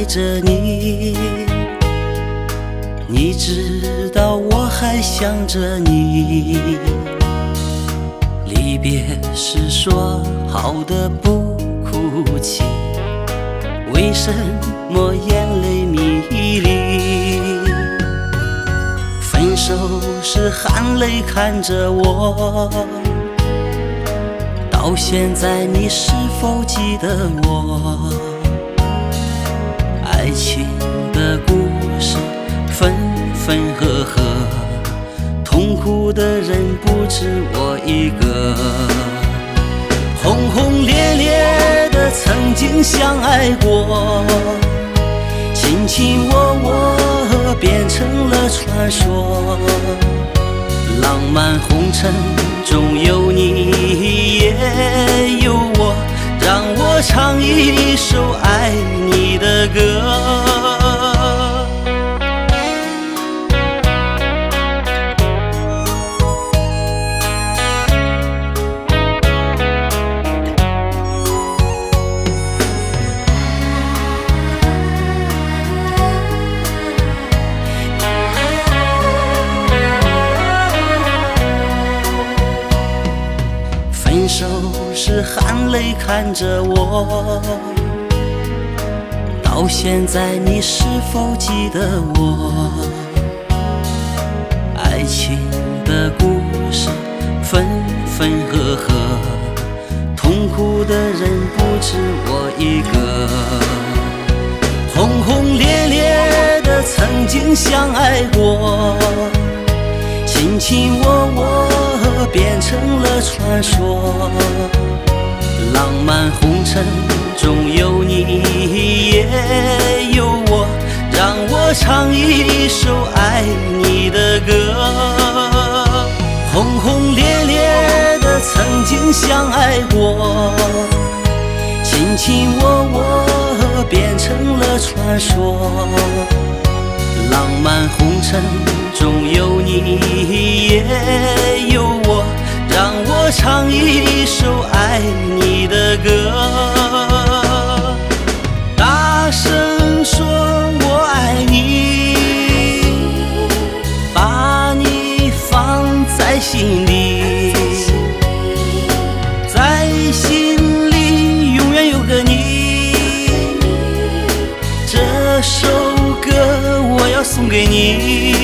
着你，你知道我还想着你。离别时说好的不哭泣，为什么眼泪迷离？分手时含泪看着我，到现在你是否记得我？爱情的故事分分合合，痛苦的人不止我一个。轰轰烈烈的曾经相爱过，卿卿我我变成了传说。浪漫红尘中有你也有我，让我唱一首爱你的歌。分手时含泪看着我，到现在你是否记得我？爱情的故事分分合合，痛苦的人不止我一个。轰轰烈烈的曾经相爱过，卿卿我我变成了传说。浪漫红尘中有你也有我，让我唱一首爱你的歌。轰轰烈烈的曾经相爱过，卿卿我我变成了传说。浪漫红尘中有你也有我，让我唱一首爱你的歌。大声说我爱你，把你放在心里，在心里永远有个你。这首歌我要送给你，